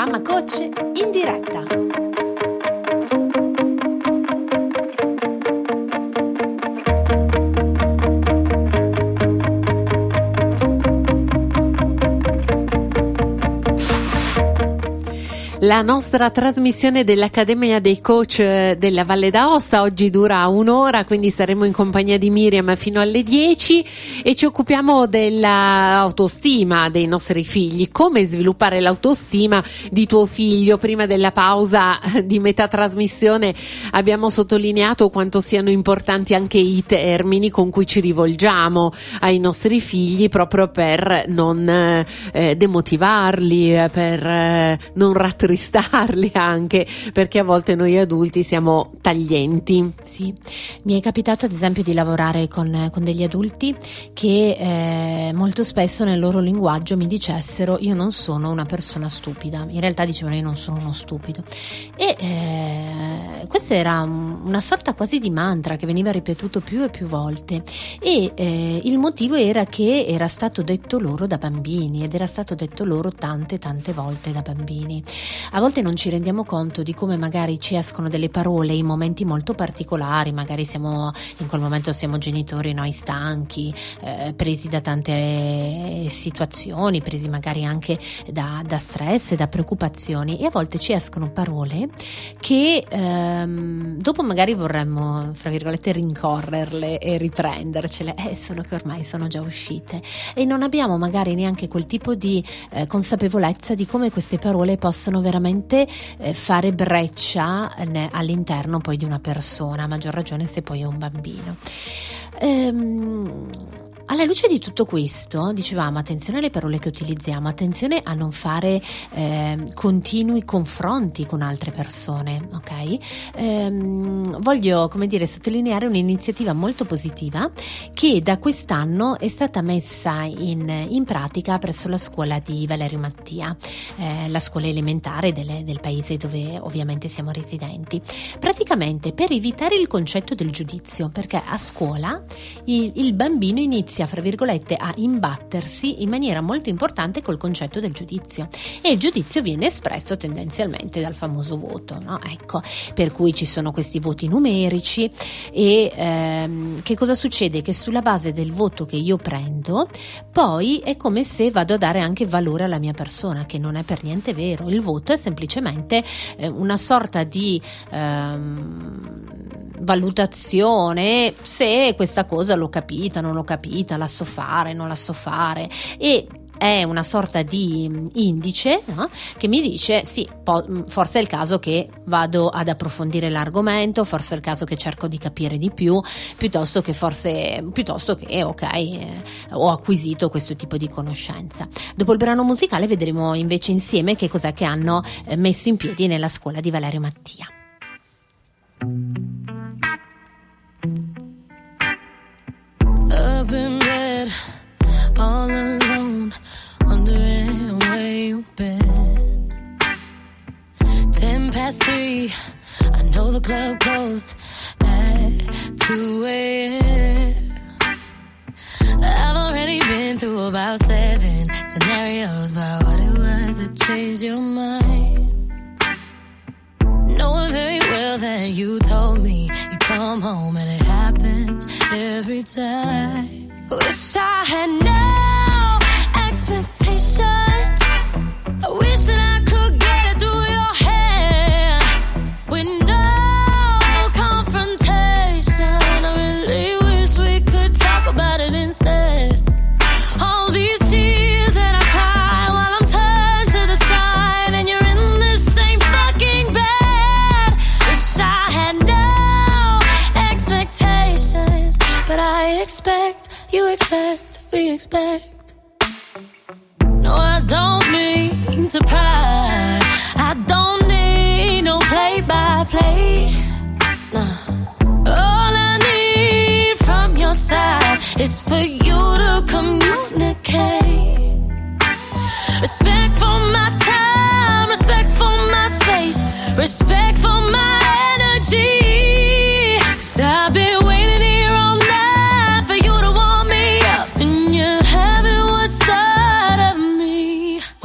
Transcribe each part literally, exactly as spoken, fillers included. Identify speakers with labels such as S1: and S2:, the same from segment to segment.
S1: Mamma Coach in diretta. La nostra trasmissione dell'Accademia dei Coach della Valle d'Aosta oggi dura un'ora, quindi saremo in compagnia di Miriam fino alle dieci e ci occupiamo dell'autostima dei nostri figli, come sviluppare l'autostima di tuo figlio. Prima della pausa di metà trasmissione abbiamo sottolineato quanto siano importanti anche i termini con cui ci rivolgiamo ai nostri figli, proprio per non eh, demotivarli, per eh, non rattristarli anche, perché a volte noi adulti siamo taglienti.
S2: Sì, mi è capitato ad esempio di lavorare con, con degli adulti che eh, molto spesso nel loro linguaggio mi dicessero: io non sono una persona stupida. In realtà dicevano: io non sono uno stupido. E eh, questa era una sorta quasi di mantra che veniva ripetuto più e più volte, e eh, il motivo era che era stato detto loro da bambini, ed era stato detto loro tante tante volte da bambini. A volte non ci rendiamo conto di come magari ci escono delle parole in momenti molto particolari, magari siamo in quel momento siamo genitori noi stanchi, eh, presi da tante situazioni, presi magari anche da, da stress e da preoccupazioni, e a volte ci escono parole che ehm, dopo magari vorremmo, fra virgolette, rincorrerle e riprendercele, eh, solo che ormai sono già uscite e non abbiamo magari neanche quel tipo di eh, consapevolezza di come queste parole possono veramente eh, fare breccia eh, all'interno poi di una persona, a maggior ragione se poi è un bambino. Ehm, alla luce di tutto questo, dicevamo, attenzione alle parole che utilizziamo, attenzione a non fare eh, continui confronti con altre persone, ok? Ehm, voglio, come dire, sottolineare un'iniziativa molto positiva che da quest'anno è stata messa in, in pratica presso la scuola di Valerio Mattia, eh, la scuola elementare delle, del paese dove ovviamente siamo residenti. Praticamente per evitare il concetto del giudizio, perché a scuola il, il bambino inizia, fra virgolette, a imbattersi in maniera molto importante col concetto del giudizio, e il giudizio viene espresso tendenzialmente dal famoso voto, no? Ecco, per cui ci sono questi voti numerici e ehm, che cosa succede? Che sulla base del voto che io prendo poi è come se vado a dare anche valore alla mia persona, che non è per niente vero. Il voto è semplicemente eh, una sorta di ehm, valutazione se questa cosa l'ho capita, non l'ho capita, la so fare, non la so fare, e è una sorta di indice, no? Che mi dice sì, po- forse è il caso che vado ad approfondire l'argomento, forse è il caso che cerco di capire di più, piuttosto che forse piuttosto che ok, eh, ho acquisito questo tipo di conoscenza. Dopo il brano musicale vedremo invece insieme che cos'è che hanno eh, messo in piedi nella scuola di Valerio Mattia.
S3: Up in bed, all alone, wondering where you've been. Ten past three, I know the club closed at two a.m. I've already been through about seven scenarios about what it was that changed your mind. Knowing very well that you told me you come home and it happens every time. Wish I had no expectations. I wish that I could get it through your head with no confrontation. I really wish we could talk about it instead. All these tears that I cry while I'm turned to the side and you're in the same fucking bed. Wish I had no expectations, but I expect, you expect, we expect. No, I don't mean to pry, I don't need no play-by-play. No. All I need from your side is for you to communicate. Respect for my time, respect for my space, respect for my energy. 'Cause I've been waiting here all night for you to warm me up, and you haven't what's that of me.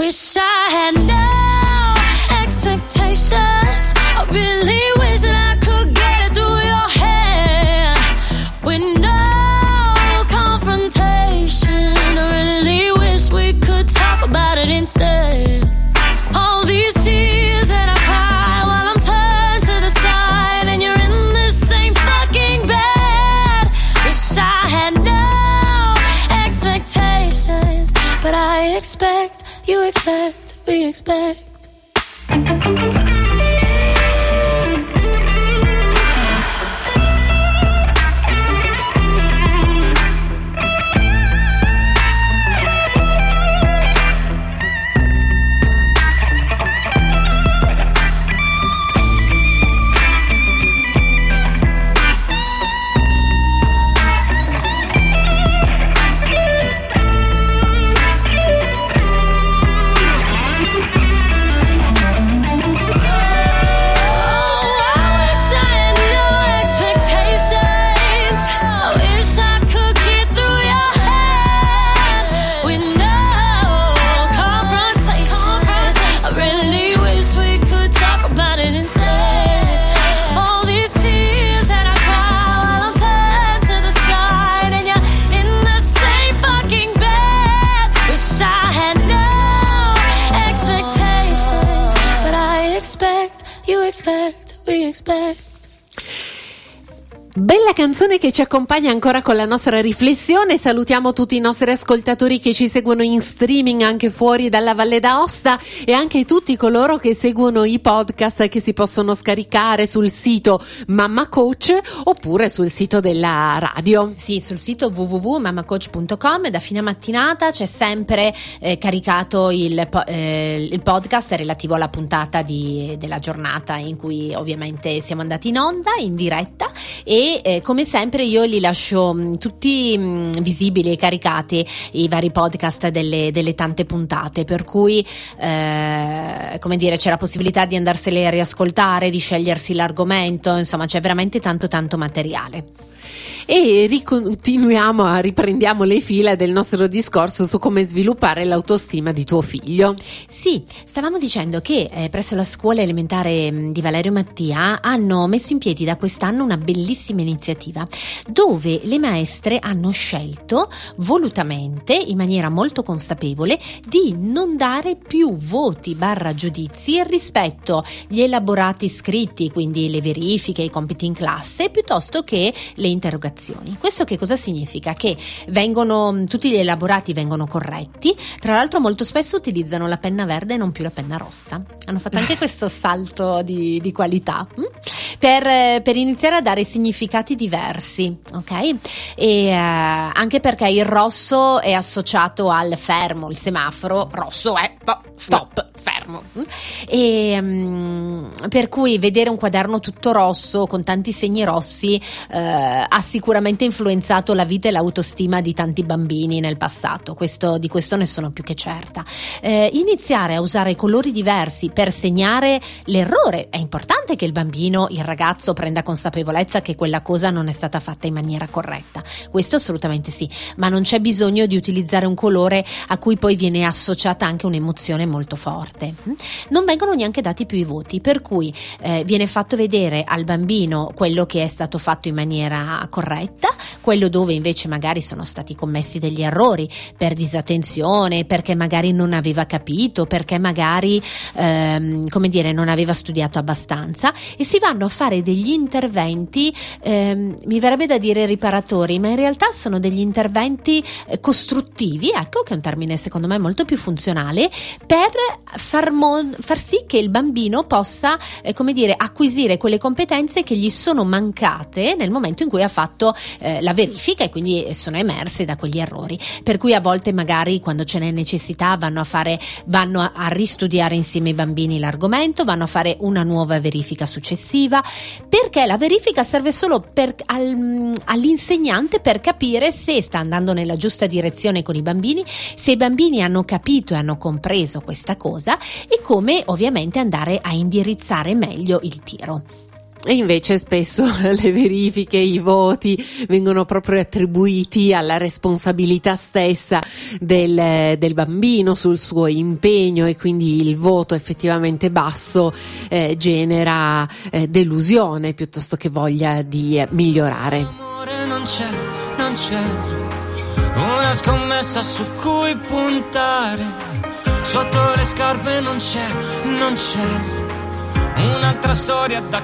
S3: expect.
S1: Bella canzone che ci accompagna ancora con la nostra riflessione. Salutiamo tutti i nostri ascoltatori che ci seguono in streaming anche fuori dalla Valle d'Aosta e anche tutti coloro che seguono i podcast che si possono scaricare sul sito Mamma Coach oppure sul sito della radio.
S2: Sì, sul sito w w w punto mamma coach punto com da fine mattinata c'è sempre eh, caricato il, eh, il podcast relativo alla puntata di, della giornata in cui ovviamente siamo andati in onda, in diretta, e Eh, come sempre io li lascio mh, tutti mh, visibili e caricati i vari podcast delle, delle tante puntate, per cui eh, come dire, c'è la possibilità di andarsele a riascoltare, di scegliersi l'argomento, insomma c'è veramente tanto tanto materiale.
S1: E ricontinuiamo, a riprendiamo le fila del nostro discorso su come sviluppare l'autostima di tuo figlio.
S2: Sì, stavamo dicendo che eh, presso la scuola elementare mh, di Valerio Mattia hanno messo in piedi da quest'anno una bellissima iniziativa dove le maestre hanno scelto volutamente, in maniera molto consapevole, di non dare più voti barra giudizi rispetto agli elaborati scritti, quindi le verifiche, i compiti in classe, piuttosto che le interrogazioni. Questo che cosa significa? Che vengono, tutti gli elaborati vengono corretti, tra l'altro molto spesso utilizzano la penna verde e non più la penna rossa. Hanno fatto anche questo salto di, di qualità hm? per, per iniziare a dare significati diversi, ok? E eh, anche perché il rosso è associato al fermo, il semaforo rosso è stop, fermo. E um, per cui vedere un quaderno tutto rosso con tanti segni rossi eh, ha sicuramente influenzato la vita e l'autostima di tanti bambini nel passato, questo, di questo ne sono più che certa. Eh, iniziare a usare colori diversi per segnare l'errore, è importante che il bambino, il ragazzo prenda consapevolezza che quella cosa non è stata fatta in maniera corretta, questo assolutamente sì, ma non c'è bisogno di utilizzare un colore a cui poi viene associata anche un'emozione molto forte. Non vengono neanche dati più i voti, per cui eh, viene fatto vedere al bambino quello che è stato fatto in maniera corretta, quello dove invece magari sono stati commessi degli errori per disattenzione, perché magari non aveva capito, perché magari ehm, come dire non aveva studiato abbastanza, e si vanno a fare degli interventi ehm, mi verrebbe da dire riparatori, ma in realtà sono degli interventi eh, costruttivi, ecco che è un termine secondo me molto più funzionale, per far, mo- far sì che il bambino possa eh, come dire acquisire quelle competenze che gli sono mancate nel momento in cui ha fatto eh, la verifica e quindi sono emerse da quegli errori, per cui a volte magari quando ce n'è necessità vanno a fare vanno a, a ristudiare insieme ai bambini l'argomento, vanno a fare una nuova verifica successiva, perché la verifica serve solo per, al, all'insegnante per capire se sta andando nella giusta direzione con i bambini, se i bambini hanno capito e hanno compreso questa cosa e come ovviamente andare a indirizzare meglio il tiro.
S1: E invece spesso le verifiche, i voti vengono proprio attribuiti alla responsabilità stessa del, del bambino sul suo impegno, e quindi il voto effettivamente basso eh, genera eh, delusione piuttosto che voglia di migliorare.
S4: Amore non c'è, non c'è una scommessa su cui puntare, sotto le scarpe non c'è, non c'è un'altra storia da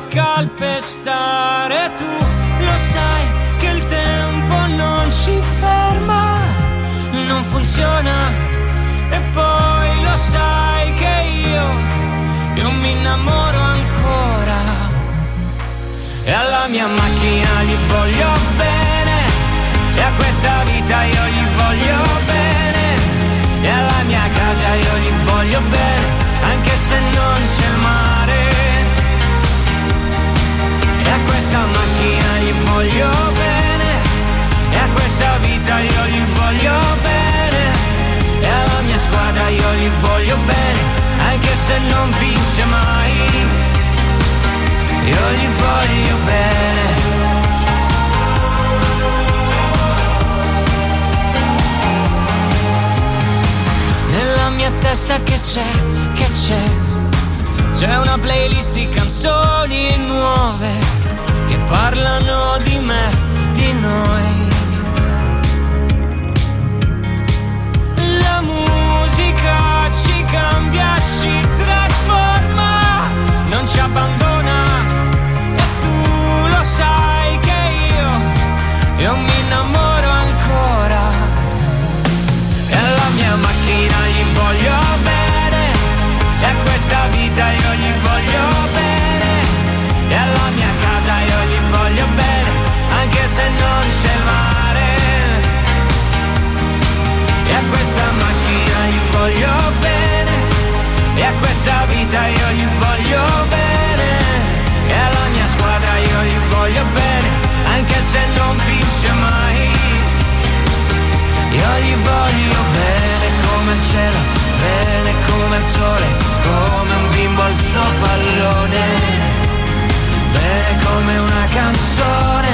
S4: calpestare. Tu lo sai che il tempo non ci ferma, non funziona, e poi lo lo sai che io, io mi innamoro ancora. E alla mia macchina gli voglio bene, e a questa vita io gli voglio bene, e alla mia casa io gli voglio bene, anche se non c'è il mare. E a questa macchina gli voglio bene, e a questa vita io gli voglio bene, e alla mia squadra io gli voglio bene, anche se non vince mai, io gli voglio bene. Nella mia testa che c'è, che c'è, c'è una playlist di canzoni nuove che parlano di me, di noi. La musica ci cambia, ci trasforma, non ci abbandona, e tu lo sai che io, io mi innamoro ancora. E alla mia macchina gli voglio bene, e a questa vita io gli voglio bene, e alla mia casa io gli voglio bene, anche se non c'è il mare. E a questa macchina gli voglio bene, e a questa vita io gli voglio bene, e alla mia squadra io gli voglio bene, anche se non vince mai, io gli voglio bene come il cielo, bene come il sole, come un bimbo al suo pallone, bene come una canzone,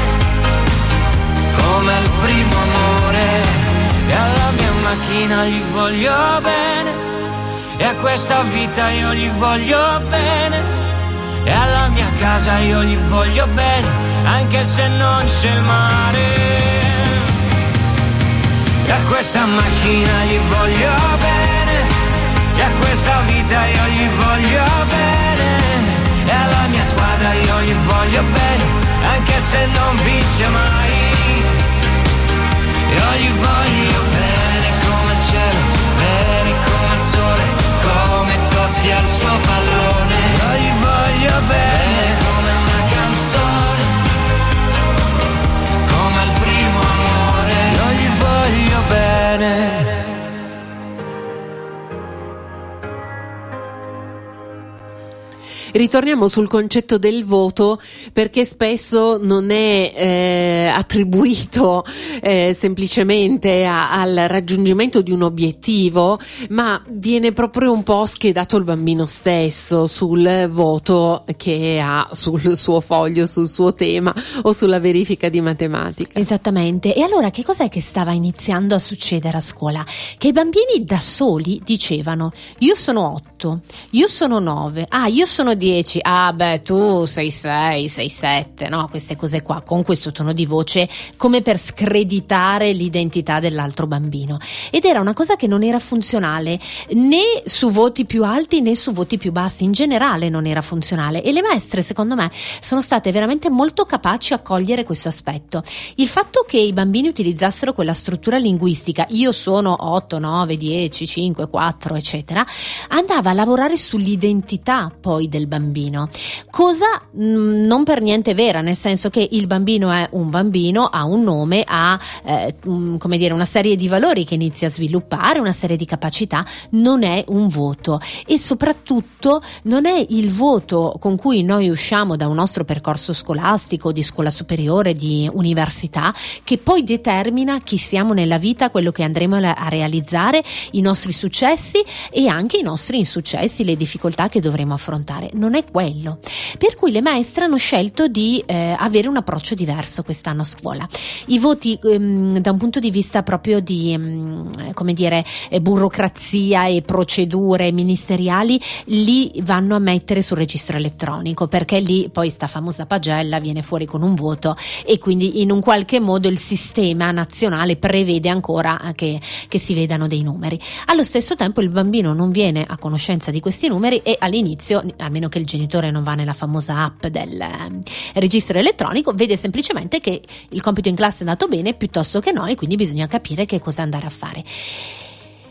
S4: come il primo amore. E alla mia macchina gli voglio bene, e a questa vita io gli voglio bene, e alla mia casa io gli voglio bene, anche se non c'è il mare. E a questa macchina gli voglio bene, e a questa vita io gli voglio bene, e alla mia squadra io gli voglio bene, anche se non vince mai, io gli voglio bene come il cielo, bene come il sole, come Totti al suo pallone, io gli voglio bene come una canzone, come il primo amore, io gli voglio bene.
S1: Ritorniamo sul concetto del voto, perché spesso non è eh, attribuito eh, semplicemente a, al raggiungimento di un obiettivo, ma viene proprio un po' schedato il bambino stesso sul voto che ha sul suo foglio, sul suo tema o sulla verifica di matematica.
S2: Esattamente. E allora che cos'è che stava iniziando a succedere a scuola? Che i bambini da soli dicevano: io sono otto, io sono nove, ah io sono dieci, ah beh tu sei sei, sei sette, no? Queste cose qua, con questo tono di voce, come per screditare l'identità dell'altro bambino. Ed era una cosa che non era funzionale né su voti più alti né su voti più bassi, in generale non era funzionale, e le maestre secondo me sono state veramente molto capaci a cogliere questo aspetto. Il fatto che i bambini utilizzassero quella struttura linguistica, io sono otto, nove, dieci, cinque, quattro eccetera, andava a lavorare sull'identità poi del bambino, cosa mh, non per niente vera, nel senso che il bambino è un bambino, ha un nome, ha eh, mh, come dire una serie di valori che inizia a sviluppare, una serie di capacità, non è un voto, e soprattutto non è il voto con cui noi usciamo da un nostro percorso scolastico, di scuola superiore, di università, che poi determina chi siamo nella vita, quello che andremo a realizzare, i nostri successi e anche i nostri insuccessi, le difficoltà che dovremo affrontare. Non è quello. Per cui le maestre hanno scelto di eh, avere un approccio diverso quest'anno a scuola. I voti ehm, da un punto di vista proprio di ehm, come dire eh, burocrazia e procedure ministeriali li vanno a mettere sul registro elettronico, perché lì poi sta famosa pagella viene fuori con un voto, e quindi in un qualche modo il sistema nazionale prevede ancora che, che si vedano dei numeri. Allo stesso tempo il bambino non viene a conoscenza di questi numeri, e all'inizio, almeno che il genitore non va nella famosa app del eh, registro elettronico, vede semplicemente che il compito in classe è andato bene piuttosto che no, e quindi bisogna capire che cosa andare a fare.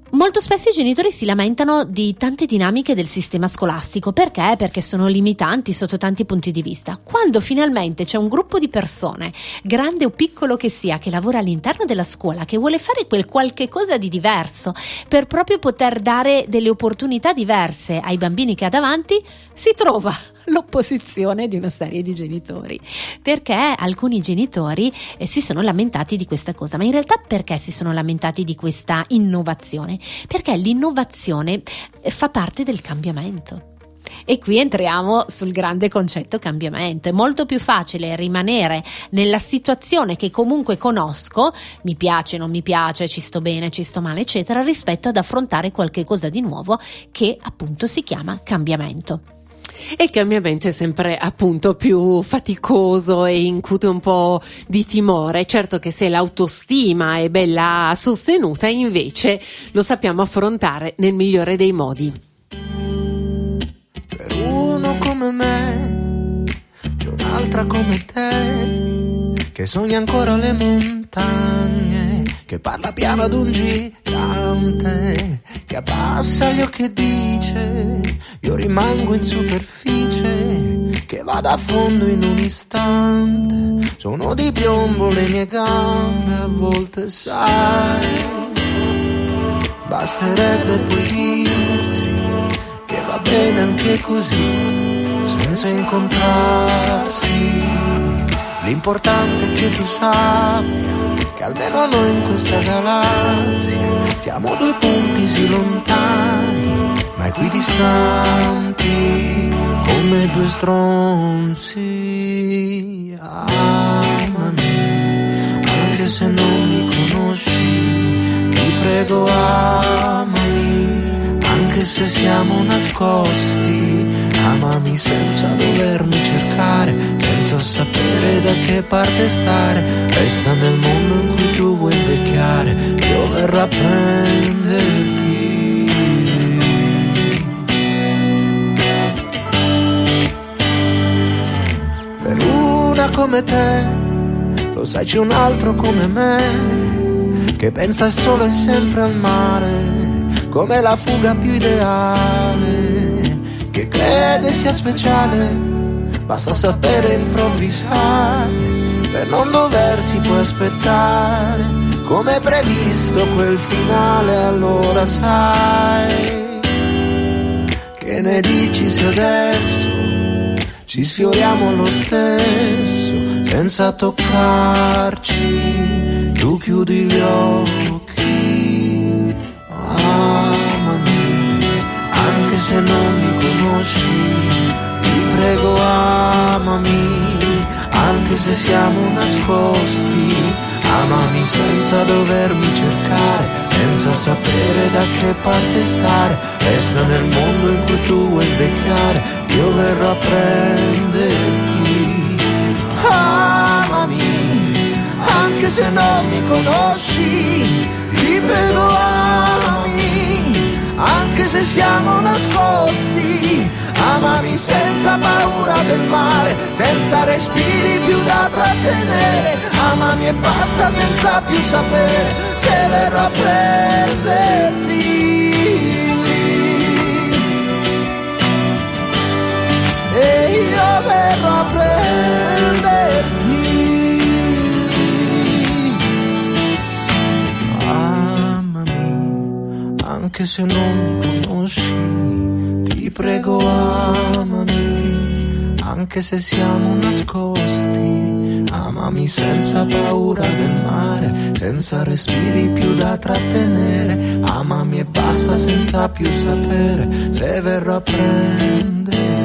S2: Molto spesso i genitori si lamentano di tante dinamiche del sistema scolastico. Perché? Perché sono limitanti sotto tanti punti di vista. Quando finalmente c'è un gruppo di persone, grande o piccolo che sia, che lavora all'interno della scuola, che vuole fare quel qualche cosa di diverso per proprio poter dare delle opportunità diverse ai bambini che ha davanti, si trova l'opposizione di una serie di genitori, perché alcuni genitori eh, si sono lamentati di questa cosa. Ma in realtà perché si sono lamentati di questa innovazione? Perché l'innovazione eh, fa parte del cambiamento. E qui entriamo sul grande concetto cambiamento. È molto più facile rimanere nella situazione che comunque conosco, mi piace, non mi piace, ci sto bene, ci sto male, eccetera, rispetto ad affrontare qualche cosa di nuovo che appunto si chiama cambiamento.
S1: E il cambiamento è sempre appunto più faticoso e incute un po' di timore. Certo che se l'autostima è bella sostenuta, invece lo sappiamo affrontare nel migliore dei modi.
S5: Per uno come me c'è un'altra come te, che sogna ancora le montagne, che parla piano ad un gigante, che abbassa gli occhi e dice io rimango in superficie, che vada a fondo in un istante, sono di piombo le mie gambe, a volte sai, basterebbe poi dirsi che va bene anche così, senza incontrarsi, l'importante è che tu sappia che almeno noi in questa galassia siamo due punti sì lontani, ma equidistanti come due stronzi. Amami, anche se non mi conosci, ti prego amami, anche se siamo nascosti, amami senza dovermi cercare, senza sapere da che parte stare, resta nel mondo in cui tu vuoi invecchiare, io verrò a prenderti. Per una come te, lo sai c'è un altro come me, che pensa solo e sempre al mare, come la fuga più ideale, che crede sia speciale, basta sapere improvvisare, per non doversi poi aspettare, come previsto quel finale. Allora sai, che ne dici se adesso ci sfioriamo lo stesso, senza toccarci, tu chiudi gli occhi, amami, anche se non mi conosci, ti prego amami, anche se siamo nascosti, amami senza dovermi cercare, senza sapere da che parte stare, resta nel mondo in cui tu vuoi invecchiare, io verrò a prenderti. Amami, anche se non mi conosci, ti prego amami, anche se siamo nascosti, amami senza paura del male, senza respiri più da trattenere, amami e basta senza più sapere, se verrò a prenderti. E io verrò a prenderti. Amami, anche se non mi conosci, ti prego amami, anche se siamo nascosti, amami senza paura del mare, senza respiri più da trattenere, amami e basta senza più sapere, se verrò a prenderti.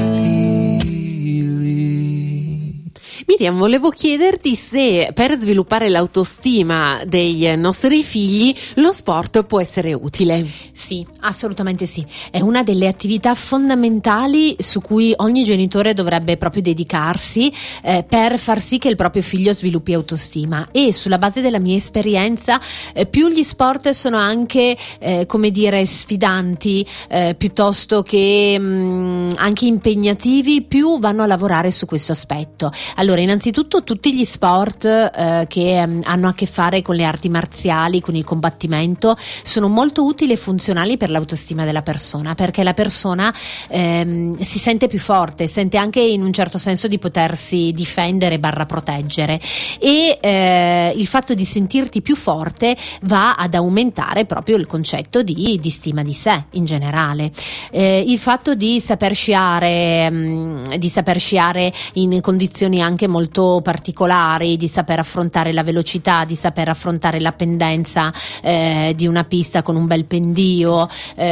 S1: Miriam, volevo chiederti se per sviluppare l'autostima dei nostri figli lo sport può essere utile.
S2: Sì, assolutamente sì. È una delle attività fondamentali su cui ogni genitore dovrebbe proprio dedicarsi eh, per far sì che il proprio figlio sviluppi autostima. E sulla base della mia esperienza, eh, più gli sport sono anche, eh, come dire, sfidanti, eh, piuttosto che mh, anche impegnativi, più vanno a lavorare su questo aspetto. Allora, innanzitutto innanzitutto tutti gli sport eh, che um, hanno a che fare con le arti marziali, con il combattimento, sono molto utili e funzionali per l'autostima della persona, perché la persona ehm, si sente più forte, sente anche in un certo senso di potersi difendere barra proteggere, e eh, il fatto di sentirti più forte va ad aumentare proprio il concetto di, di stima di sé in generale. Eh, il fatto di saper sciare, mh, di saper sciare in condizioni anche molto particolari, di saper affrontare la velocità, di saper affrontare la pendenza eh, di una pista con un bel pendio,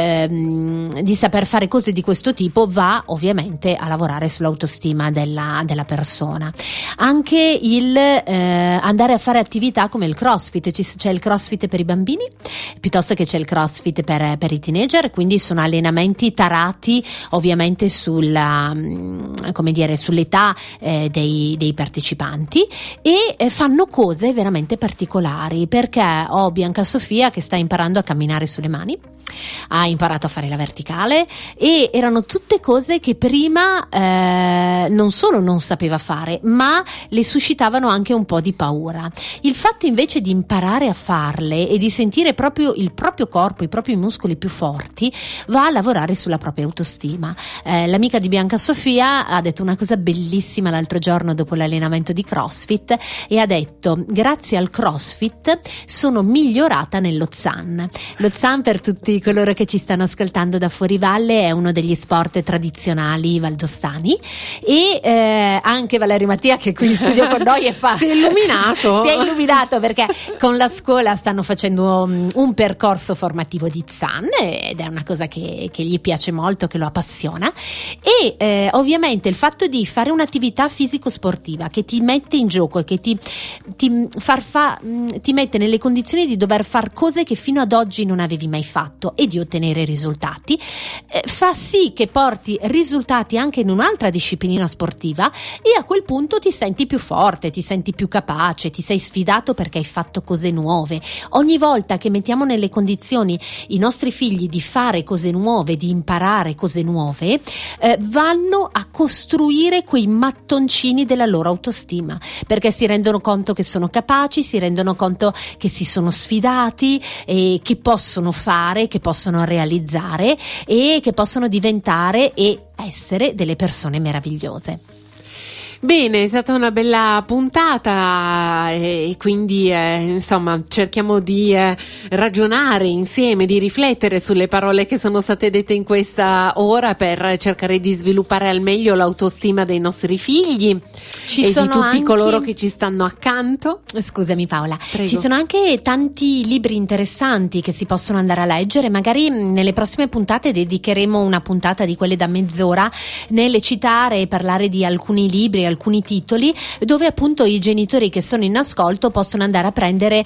S2: ehm, di saper fare cose di questo tipo, va ovviamente a lavorare sull'autostima della, della persona. Anche il eh, andare a fare attività come il CrossFit, c'è il CrossFit per i bambini piuttosto che c'è il CrossFit per, per i teenager, quindi sono allenamenti tarati ovviamente sulla, come dire, sull'età eh, dei, dei partecipanti, e eh, fanno cose veramente particolari, perché ho Bianca Sofia che sta imparando a camminare sulle mani, ha imparato a fare la verticale, e erano tutte cose che prima eh, non solo non sapeva fare, ma le suscitavano anche un po' di paura. Il fatto invece di imparare a farle e di sentire proprio il proprio corpo, i propri muscoli più forti, va a lavorare sulla propria autostima. Eh, l'amica di Bianca Sofia ha detto una cosa bellissima l'altro giorno dopo l'allenamento di CrossFit, e ha detto: grazie al CrossFit sono migliorata nello Zan. Lo Zan, per tutti coloro che ci stanno ascoltando da fuori valle, è uno degli sport tradizionali valdostani, e eh, anche Valerio Mattia, che è qui in studio con noi e fa
S1: si è illuminato
S2: si è illuminato perché con la scuola stanno facendo um, un percorso formativo di Zan, ed è una cosa che, che gli piace molto, che lo appassiona, e eh, ovviamente il fatto di fare un'attività fisico-sportiva che ti mette in gioco e che ti, ti, far fa, ti mette nelle condizioni di dover fare cose che fino ad oggi non avevi mai fatto e di ottenere risultati, eh, fa sì che porti risultati anche in un'altra disciplina sportiva, e a quel punto ti senti più forte, ti senti più capace, ti sei sfidato perché hai fatto cose nuove. Ogni volta che mettiamo nelle condizioni i nostri figli di fare cose nuove, di imparare cose nuove, eh, vanno a costruire quei mattoncini della loro autostima, perché si rendono conto che sono capaci, si rendono conto che si sono sfidati e che possono fare, che possono realizzare e che possono diventare e essere delle persone meravigliose.
S1: Bene, è stata una bella puntata, e quindi eh, insomma cerchiamo di eh, ragionare insieme, di riflettere sulle parole che sono state dette in questa ora, per cercare di sviluppare al meglio l'autostima dei nostri figli
S2: ci
S1: e
S2: sono
S1: di tutti
S2: anche...
S1: coloro che ci stanno accanto.
S2: Scusami Paola,
S1: Prego.
S2: Ci sono anche tanti libri interessanti che si possono andare a leggere. Magari nelle prossime puntate dedicheremo una puntata di quelle da mezz'ora nelle citare e parlare di alcuni libri, alcuni titoli, dove appunto i genitori che sono in ascolto possono andare a prendere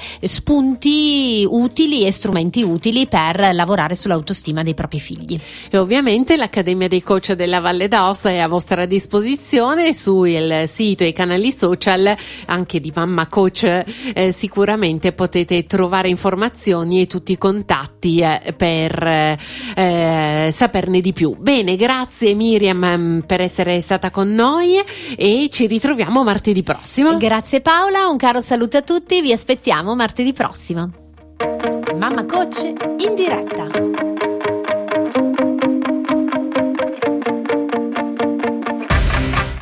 S2: spunti utili e strumenti utili per lavorare sull'autostima dei propri figli.
S1: E ovviamente l'Accademia dei Coach della Valle d'Aosta è a vostra disposizione sul sito e i canali social, anche di Mamma Coach. Eh, sicuramente potete trovare informazioni e tutti i contatti eh, per eh, saperne di più. Bene, grazie Miriam per essere stata con noi, e ci ritroviamo martedì prossimo.
S2: Grazie Paola, un caro saluto a tutti, vi aspettiamo martedì prossimo. Mamma Coach in diretta.